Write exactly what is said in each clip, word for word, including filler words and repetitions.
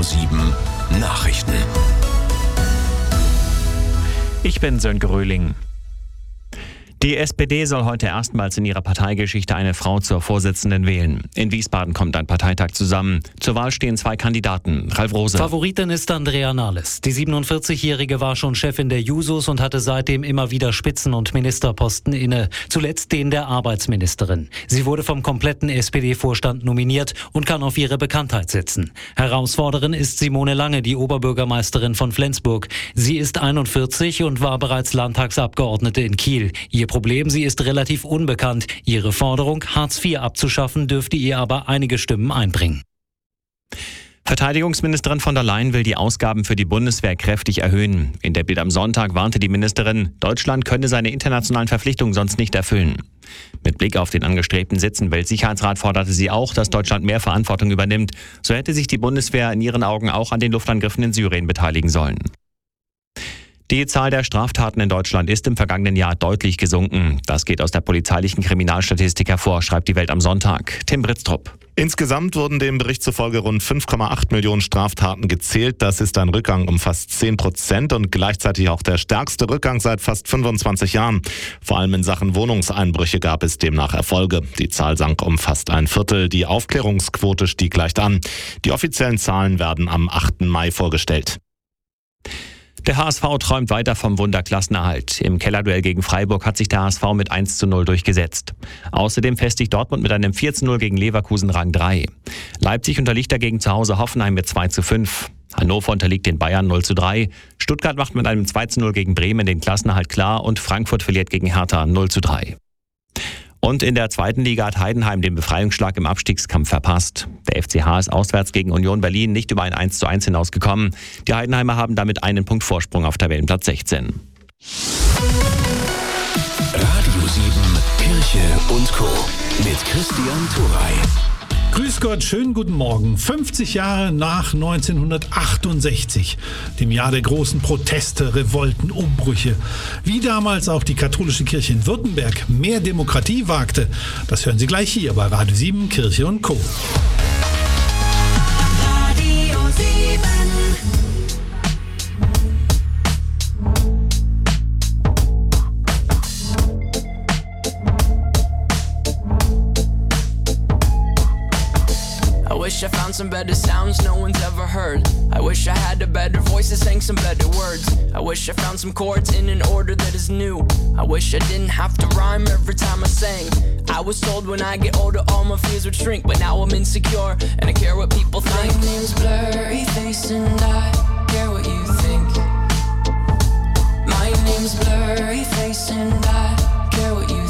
sieben Nachrichten. Ich bin Sönke Röhling. Die S P D soll heute erstmals in ihrer Parteigeschichte eine Frau zur Vorsitzenden wählen. In Wiesbaden kommt ein Parteitag zusammen. Zur Wahl stehen zwei Kandidaten. Ralf Rose. Favoritin ist Andrea Nahles. Die siebenundvierzigjährige war schon Chefin der Jusos und hatte seitdem immer wieder Spitzen- und Ministerposten inne. Zuletzt den der Arbeitsministerin. Sie wurde vom kompletten S P D-Vorstand nominiert und kann auf ihre Bekanntheit setzen. Herausforderin ist Simone Lange, die Oberbürgermeisterin von Flensburg. Sie ist einundvierzig und war bereits Landtagsabgeordnete in Kiel. Ihr Problem, sie ist relativ unbekannt. Ihre Forderung, Hartz vier abzuschaffen, dürfte ihr aber einige Stimmen einbringen. Verteidigungsministerin von der Leyen will die Ausgaben für die Bundeswehr kräftig erhöhen. In der Bild am Sonntag warnte die Ministerin, Deutschland könne seine internationalen Verpflichtungen sonst nicht erfüllen. Mit Blick auf den angestrebten Sitz im Weltsicherheitsrat forderte sie auch, dass Deutschland mehr Verantwortung übernimmt. So hätte sich die Bundeswehr in ihren Augen auch an den Luftangriffen in Syrien beteiligen sollen. Die Zahl der Straftaten in Deutschland ist im vergangenen Jahr deutlich gesunken. Das geht aus der polizeilichen Kriminalstatistik hervor, schreibt die Welt am Sonntag. Tim Britztrup. Insgesamt wurden dem Bericht zufolge rund fünf Komma acht Millionen Straftaten gezählt. Das ist ein Rückgang um fast zehn Prozent und gleichzeitig auch der stärkste Rückgang seit fast fünfundzwanzig Jahren. Vor allem in Sachen Wohnungseinbrüche gab es demnach Erfolge. Die Zahl sank um fast ein Viertel. Die Aufklärungsquote stieg leicht an. Die offiziellen Zahlen werden am achten Mai vorgestellt. Der H S V träumt weiter vom Wunderklassenerhalt. Im Kellerduell gegen Freiburg hat sich der H S V mit eins zu null durchgesetzt. Außerdem festigt Dortmund mit einem vier zu null gegen Leverkusen Rang drei. Leipzig unterliegt dagegen zu Hause Hoffenheim mit zwei zu fünf. Hannover unterliegt den Bayern null zu drei. Stuttgart macht mit einem zwei zu null gegen Bremen den Klassenerhalt klar und Frankfurt verliert gegen Hertha null zu drei. Und in der zweiten Liga hat Heidenheim den Befreiungsschlag im Abstiegskampf verpasst. Der F C H ist auswärts gegen Union Berlin nicht über ein eins zu eins hinausgekommen. Die Heidenheimer haben damit einen Punkt Vorsprung auf Tabellenplatz sechzehn. Radio sieben, Kirche und Co. mit Christian Thuray. Grüß Gott, schönen guten Morgen. fünfzig Jahre nach neunzehnhundertachtundsechzig, dem Jahr der großen Proteste, Revolten, Umbrüche. Wie damals auch die katholische Kirche in Württemberg mehr Demokratie wagte, das hören Sie gleich hier bei Radio sieben, Kirche und Co. Radio sieben. I wish I found some better sounds no one's ever heard. I wish I had a better voice that sang some better words. I wish I found some chords in an order that is new. I wish I didn't have to rhyme every time I sang. I was told when I get older all my fears would shrink, but now I'm insecure and I care what people think. My name's Blurry Face and I care what you think. My name's Blurry Face and I care what you think.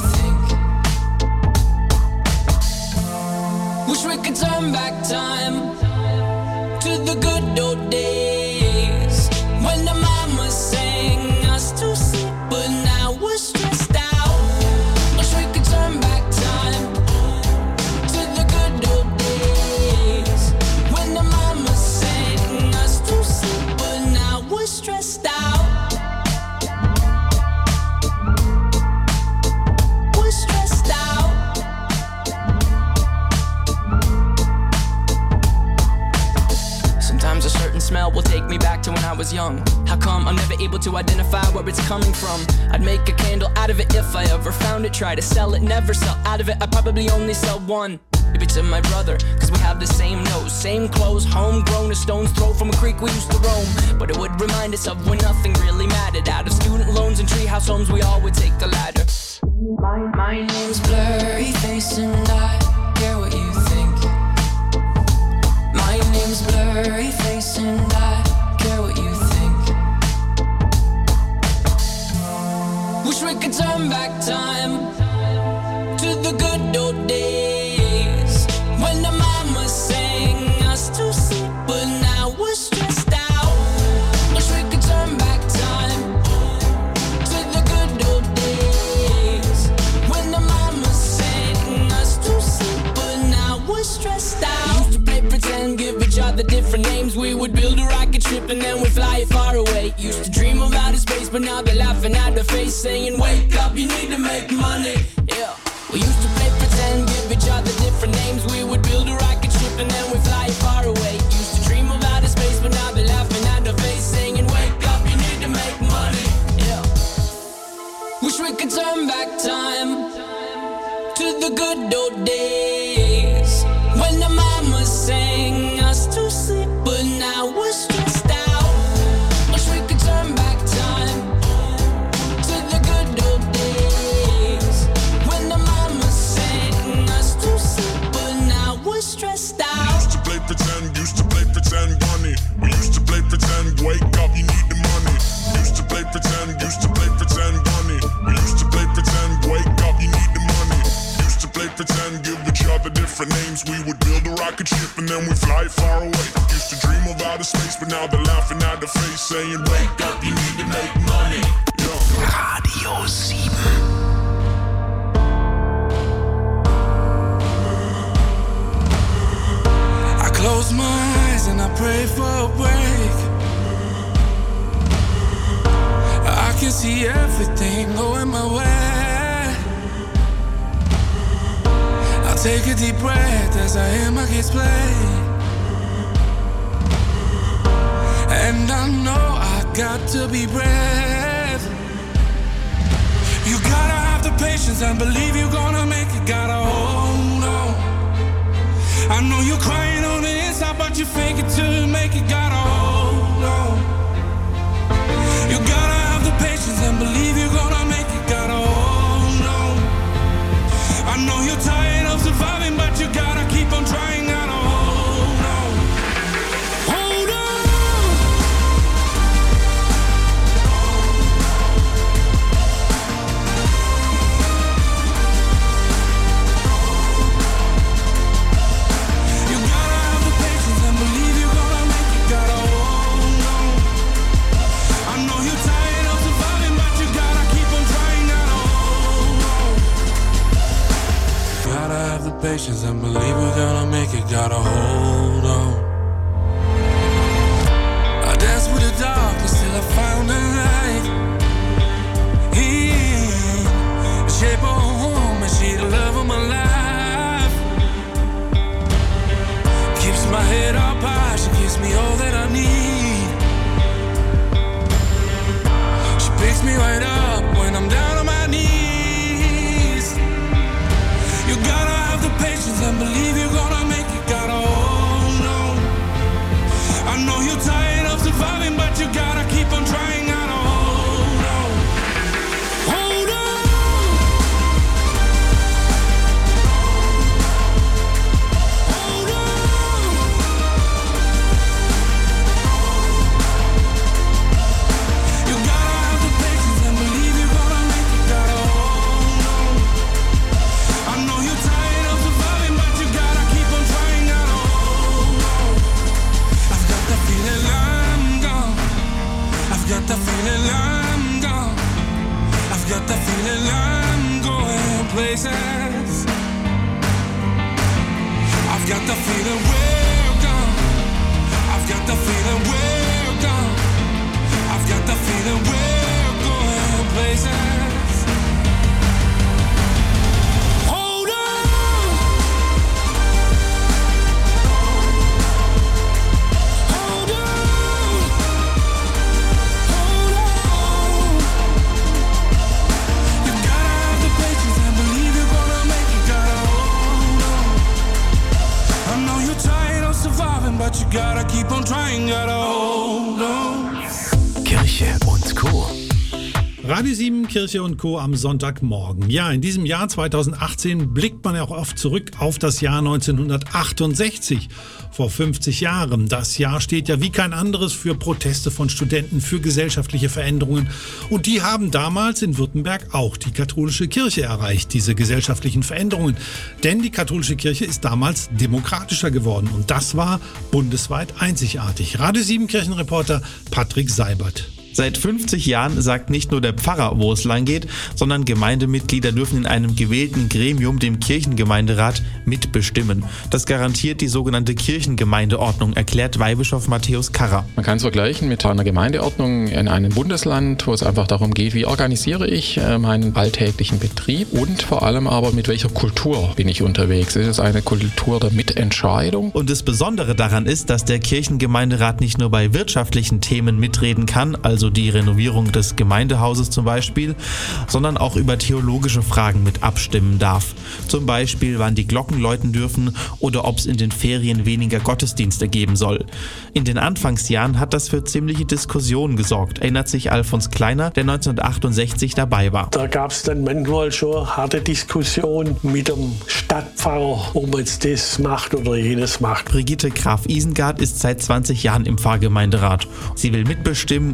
Wish we could turn back time to the good old days when the mama sang us to sleep, but now we're stressed out. Wish we could turn back time to the good old days when the mama sang us to sleep, but now we're stressed out. We're stressed out. Sometimes a certain smell will take me back to when I was young. How come I'm never able to identify where it's coming from? I'd make a candle out of it if I ever found it. Try to sell it, never sell out of it. I'd probably only sell one. Maybe to my brother, cause we have the same nose, same clothes, homegrown, a stone's throw from a creek we used to roam. But it would remind us of when nothing really mattered. Out of student loans and treehouse homes, we all would take the ladder. My, my name's Blurry Face and I care what you think. My name's Blurry Face and I care what you think. Wish we could turn back time to the good old days when the mama sang us to sleep, but now we're stressed out. Wish we could turn back time to the good old days when the mama sang us to sleep, but now we're stressed out. We used to play pretend, give each other different names. We would build a rocket ship and then we'd fly it far away. Used to dream of outer space, but now they're laughing at the face, saying, wake up, you need to make money. Yeah. We used to play pretend, give each other different names. We would build a rocket ship and then we'd fly it far away. Used to dream of outer space, different names. We would build a rocket ship and then we'd fly far away. Used to dream of outer space, but now they're laughing at the face, saying, wake up, you need to make money. Yeah. Radio sieben. I close my eyes and I pray for a break. I can see everything going my way. I'll take a deep breath as I hear my kids play. And I know I got to be brave. You gotta have the patience and believe you're gonna make it. Gotta hold on. I know you're crying on the inside, but you fake it till you make it. Gotta hold on. You gotta have the patience and believe you're gonna make it. Gotta hold on. I know you're tired of surviving, but you gotta keep on trying. Gotta hold on. Hold on. You gotta have the patience and believe you're gonna make it. Gotta hold on. I know you're tired of surviving, but you gotta keep on trying. Gotta hold on. Gotta have the patience and believe we're gonna make it. Gotta hold on. I danced with the darkness till I found the light. In the shape of a woman, she the love of my life. Keeps my head up high, she gives me all that I need. She picks me right up when I'm down on my knees. You gotta have the patience and believe you're gonna make it. Gotta hold on. I know you're tired of surviving, but you gotta keep on trying. Gotta hold on. Hold on. Hold on. You gotta have the patience and believe you're gonna make it. Gotta hold on. I know you're tired of surviving, but you gotta keep on trying. Gotta hold on. I've got the feeling I'm gone. I've got the feeling I'm gone. I've got the feeling I'm going places. I've got the feeling we're gone. I've got the feeling we're gone. I've got the feeling we're going places. Hold on. Hold on. Hold on. You gotta have the patience and believe you're gonna make it. Gotta hold on. I know you're tired of surviving, but you gotta keep on trying. Gotta hold on. Kirche und Co. Radio sieben, Kirche und Co. am Sonntagmorgen. Ja, in diesem Jahr zweitausendachtzehn blickt man ja auch oft zurück auf das Jahr neunzehnhundertachtundsechzig, vor fünfzig Jahren. Das Jahr steht ja wie kein anderes für Proteste von Studenten, für gesellschaftliche Veränderungen. Und die haben damals in Württemberg auch die katholische Kirche erreicht, diese gesellschaftlichen Veränderungen. Denn die katholische Kirche ist damals demokratischer geworden. Und das war bundesweit einzigartig. Radio sieben Kirchenreporter Patrick Seibert. Seit fünfzig Jahren sagt nicht nur der Pfarrer, wo es lang geht, sondern Gemeindemitglieder dürfen in einem gewählten Gremium, dem Kirchengemeinderat, mitbestimmen. Das garantiert die sogenannte Kirchengemeindeordnung, erklärt Weihbischof Matthäus Karrer. Man kann es vergleichen mit einer Gemeindeordnung in einem Bundesland, wo es einfach darum geht, wie organisiere ich meinen alltäglichen Betrieb und vor allem aber mit welcher Kultur bin ich unterwegs. Ist es eine Kultur der Mitentscheidung? Und das Besondere daran ist, dass der Kirchengemeinderat nicht nur bei wirtschaftlichen Themen mitreden kann, also die Renovierung des Gemeindehauses zum Beispiel, sondern auch über theologische Fragen mit abstimmen darf. Zum Beispiel, wann die Glocken läuten dürfen oder ob es in den Ferien weniger Gottesdienste geben soll. In den Anfangsjahren hat das für ziemliche Diskussionen gesorgt, erinnert sich Alfons Kleiner, der neunzehnhundertachtundsechzig dabei war. Da gab es dann manchmal schon harte Diskussionen mit dem Stadtpfarrer, ob man jetzt das macht oder jenes macht. Brigitte Graf-Isengard ist seit zwanzig Jahren im Pfarrgemeinderat. Sie will mitbestimmen und der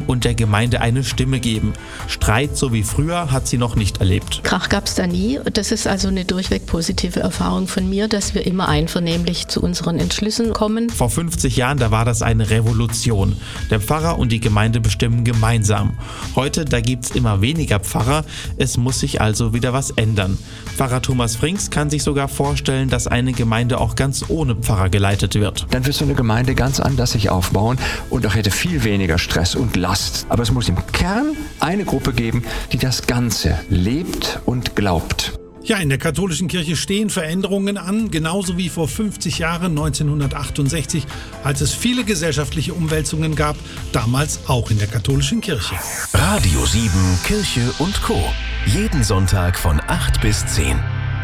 Gemeinde eine Stimme geben. Streit so wie früher hat sie noch nicht erlebt. Krach gab es da nie. Das ist also eine durchweg positive Erfahrung von mir, dass wir immer einvernehmlich zu unseren Entschlüssen kommen. Vor fünfzig Jahren, da war das eine Revolution. Der Pfarrer und die Gemeinde bestimmen gemeinsam. Heute, da gibt's immer weniger Pfarrer. Es muss sich also wieder was ändern. Pfarrer Thomas Frings kann sich sogar vorstellen, dass eine Gemeinde auch ganz ohne Pfarrer geleitet wird. Dann wird so eine Gemeinde ganz anders sich aufbauen und auch hätte viel weniger Stress und Last. Aber es muss im Kern eine Gruppe geben, die das Ganze lebt und glaubt. Ja, in der katholischen Kirche stehen Veränderungen an, genauso wie vor fünfzig Jahren, neunzehnhundertachtundsechzig, als es viele gesellschaftliche Umwälzungen gab, damals auch in der katholischen Kirche. Radio sieben, Kirche und Co. Jeden Sonntag von acht bis zehn.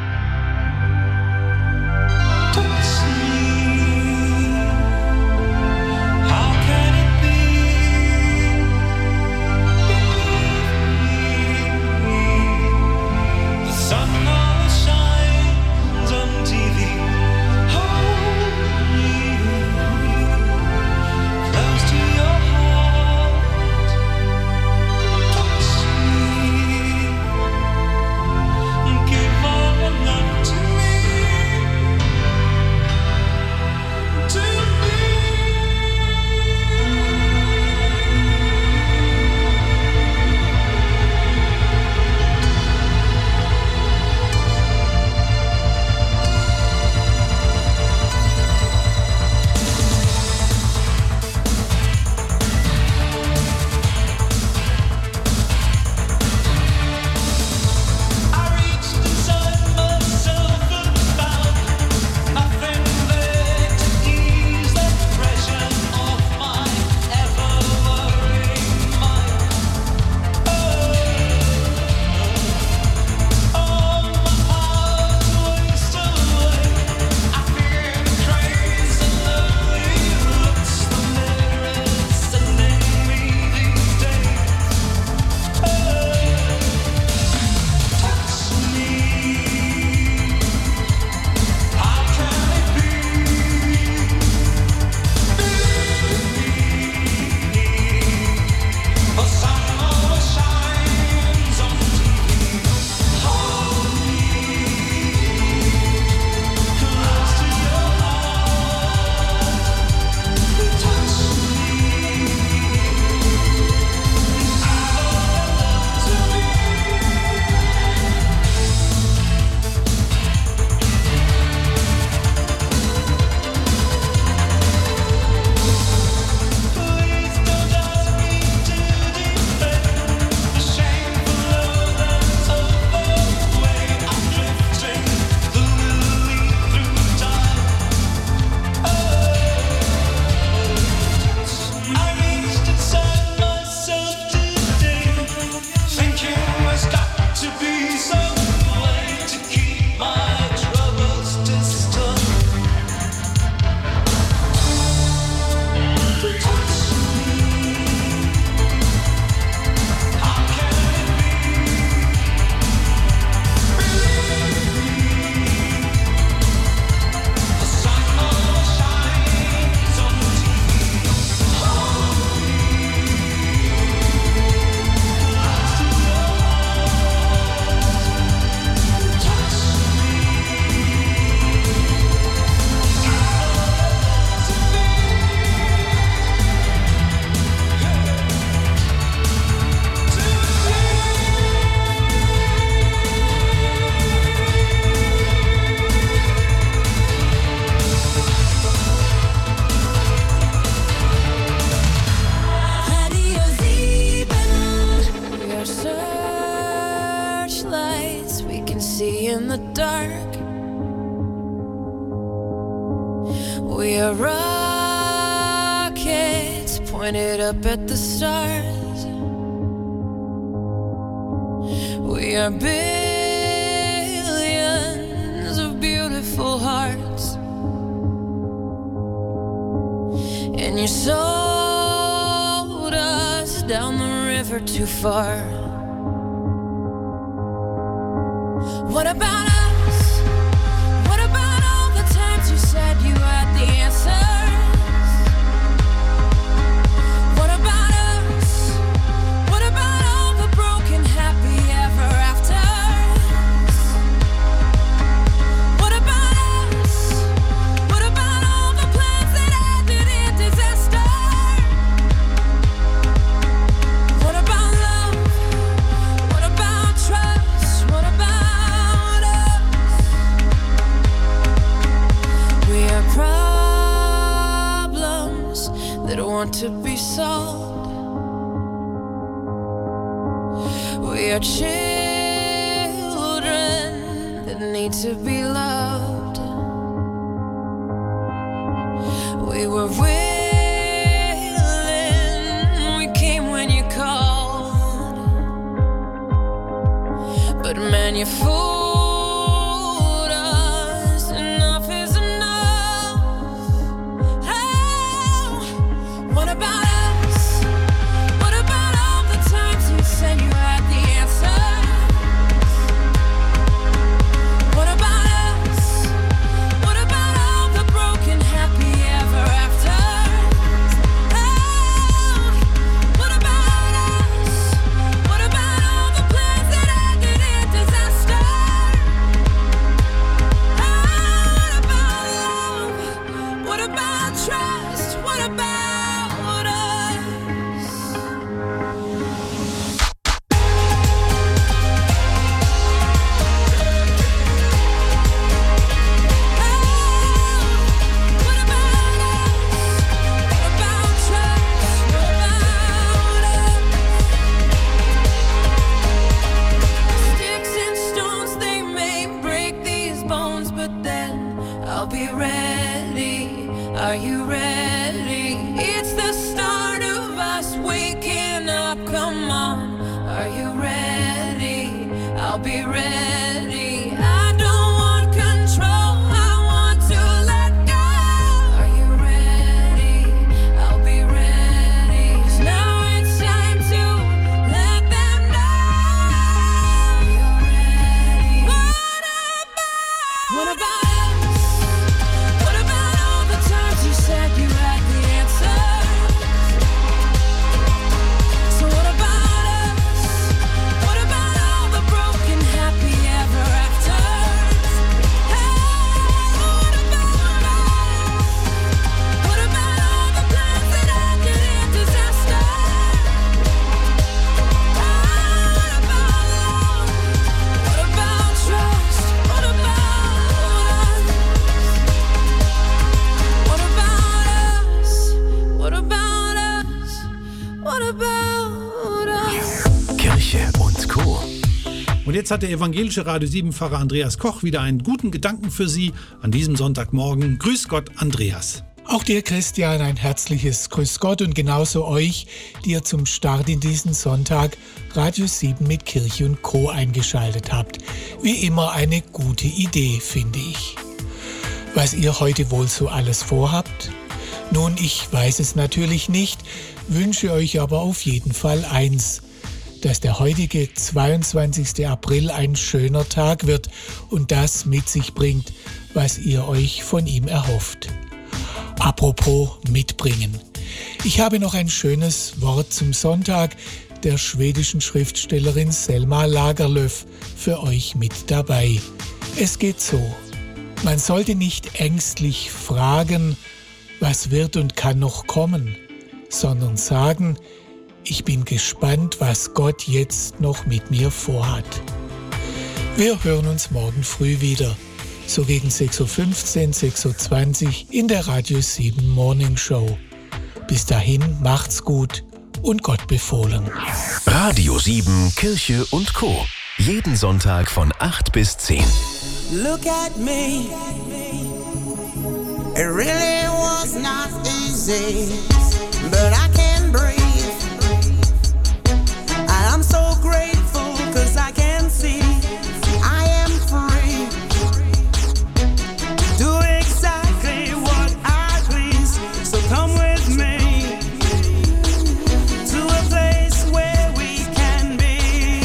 We are rockets pointed up at the stars. We are billions of beautiful hearts. And you sold us down the river too far. What about us? What about all the times you said you had the answers? What about us? that want to be sold. We are children that need to be loved. We were willing, we came when you called, but man, you fooled us. Enough is enough. Oh, what about us? What about all the times you said you had the answer? What about us? What about all the broken happy ever afters? Oh, what about us? What about all the plans that ended in disaster? Oh, what about love? What about trust? What about us? Sticks and stones, they may break these bones, but then I'll be ready. Are you ready? It's the start of us waking up. Come on, are you ready? I'll be ready. I don't want control, I want to let go. Are you ready? I'll be ready. 'Cause now it's time to let them know. You're ready. What about? What about us? What about all the times you said you had the answer? So what about us? What about all the broken happy ever afters? Hey, what about us? What about all the plans that ended in disaster? Oh, what about love? What about trust? What about us? What about us? What about us? What about us? Kirche und Co. Und jetzt hat der evangelische Radio sieben Pfarrer Andreas Koch wieder einen guten Gedanken für Sie an diesem Sonntagmorgen. Grüß Gott, Andreas. Auch dir, Christian, ein herzliches Grüß Gott und genauso euch, die ihr zum Start in diesen Sonntag Radio sieben mit Kirche und Co. eingeschaltet habt. Wie immer eine gute Idee, finde ich. Was ihr heute wohl so alles vorhabt? Nun, ich weiß es natürlich nicht, wünsche euch aber auf jeden Fall eins, dass der heutige zweiundzwanzigsten April ein schöner Tag wird und das mit sich bringt, was ihr euch von ihm erhofft. Apropos mitbringen. Ich habe noch ein schönes Wort zum Sonntag der schwedischen Schriftstellerin Selma Lagerlöf für euch mit dabei. Es geht so: Man sollte nicht ängstlich fragen, was wird und kann noch kommen, sondern sagen, ich bin gespannt, was Gott jetzt noch mit mir vorhat. Wir hören uns morgen früh wieder, so gegen sechs Uhr fünfzehn, sechs Uhr zwanzig in der Radio sieben Morning Show. Bis dahin macht's gut und Gott befohlen. Radio sieben, Kirche und Co. Jeden Sonntag von acht bis zehn. Look at me. It really was not easy, but I can breathe. I'm so grateful 'cause I can see I am free. Do exactly what I please. So come with me to a place where we can be.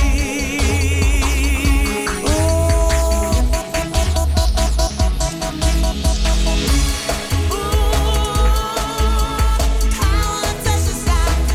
Ooh. Ooh. Power touches that.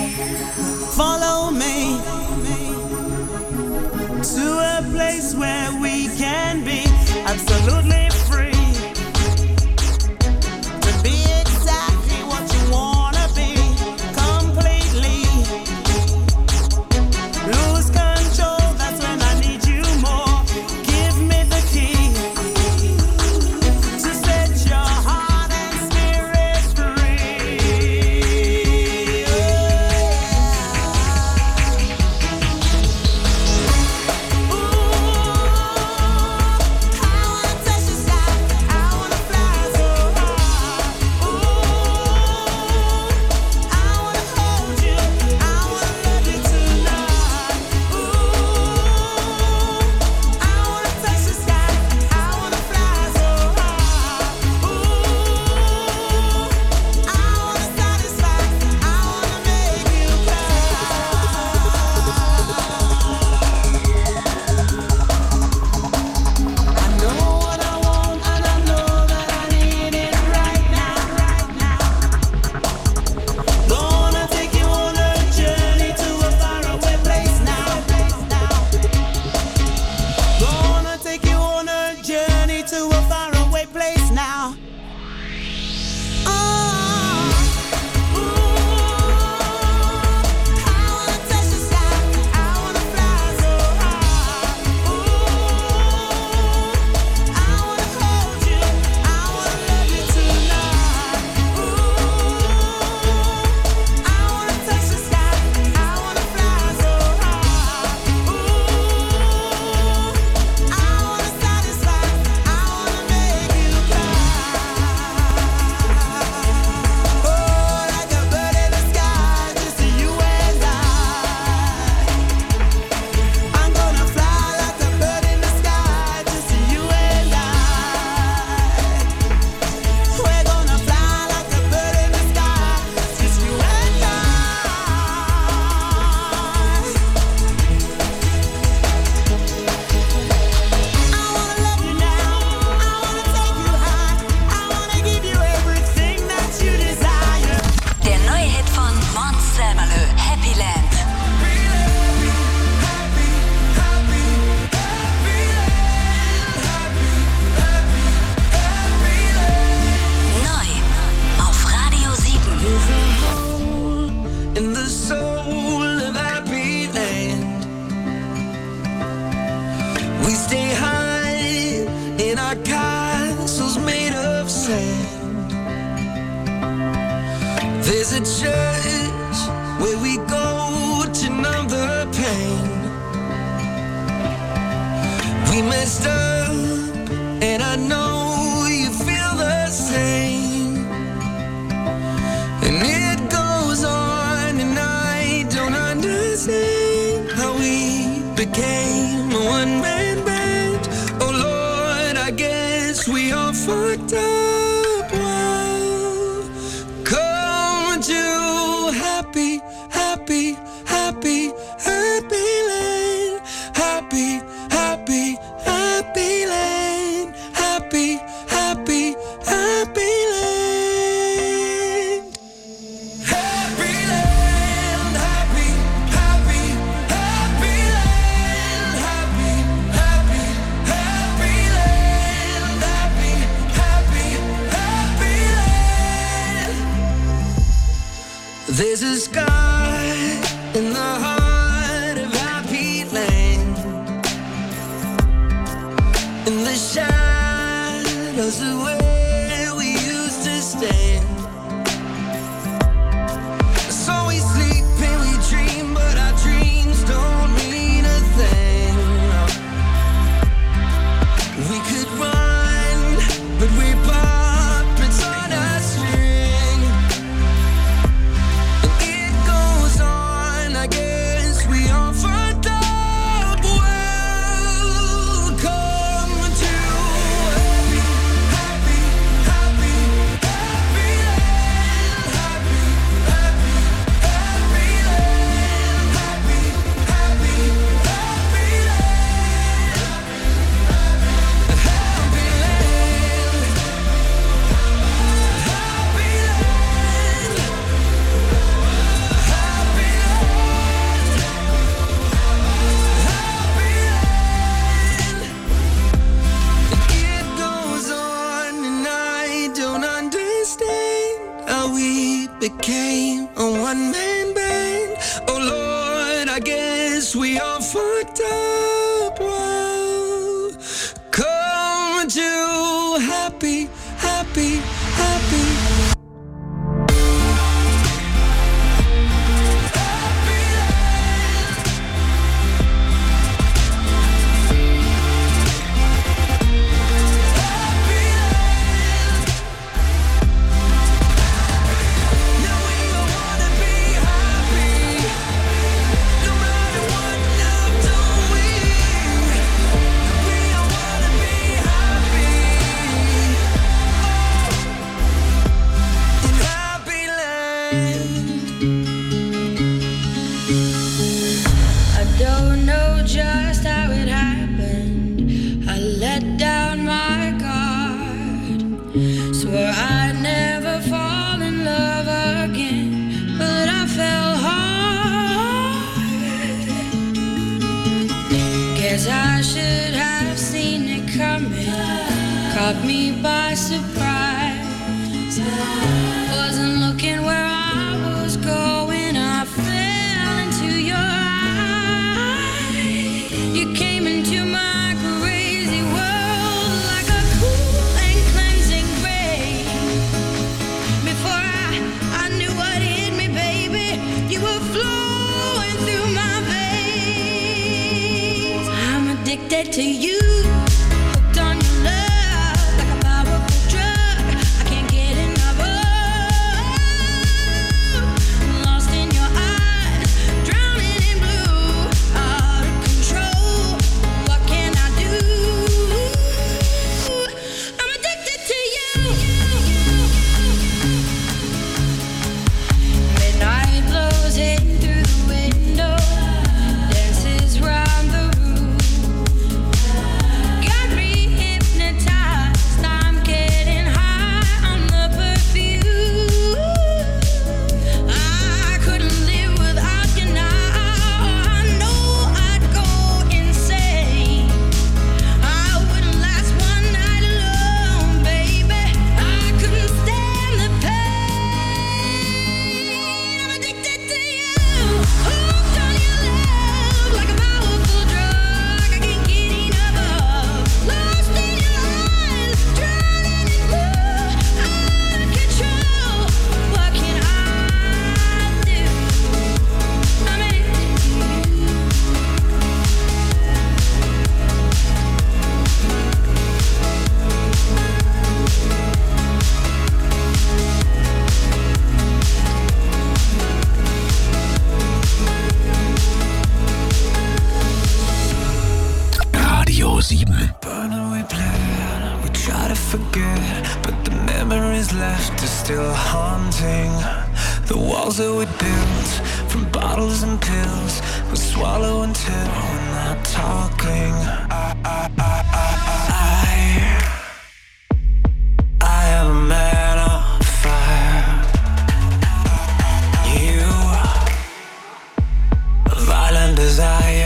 follow me to a place where we can be absolutely free to be exactly what you wanna be completely. Lose control, that's when I need you more. Give me the key to set your heart and spirit free. There's a church where we go to numb the pain. We messed up, and I know you feel the same. And it goes on, and I don't understand how we became a one-man band. Oh Lord, I guess we all fucked up. Happy, happy, happy, happy land. Happy, happy, happy land. Happy, happy, happy land. Happy land, happy, happy, happy land. Happy, happy, happy land. Happy, happy, happy land. There's a sky in the heart guess we all fucked up. Well, come to happy, happy, happy. I don't know just how it happened. I let down my guard. Swore I'd never fall in love again, but I fell hard. Guess I should have seen it coming. Caught me by surprise. Wasn't looking where I was going. I fell into your eyes. You came into my crazy world like a cool and cleansing rain. Before I, I knew what hit me, baby, you were flowing through my veins. I'm addicted to you. Hooked on your love like a powerful drug. I can't get enough of. Lost in your eyes, drowning in blue. Out of control, what can I do? I'm addicted to you. Midnight blows in through the window, dances round the room. Got me hypnotized, I'm getting high on the perfume. I couldn't live without you now. I know I'd go insane. I wouldn't last one night alone, baby. I couldn't stand the pain. I'm addicted to you. Hooked on your love like a powerful drug. I can't get enough of. Lost in your eyes, drowning in blue. Out of control, what can I do? I'm addicted to you. Radio sieben. Burn and we plan, we try to forget, but the memories left are still haunting. The walls that we built from bottles and pills, we swallow until we're not talking. I, I, I, I, I, I am a man on fire. You, a violent desire.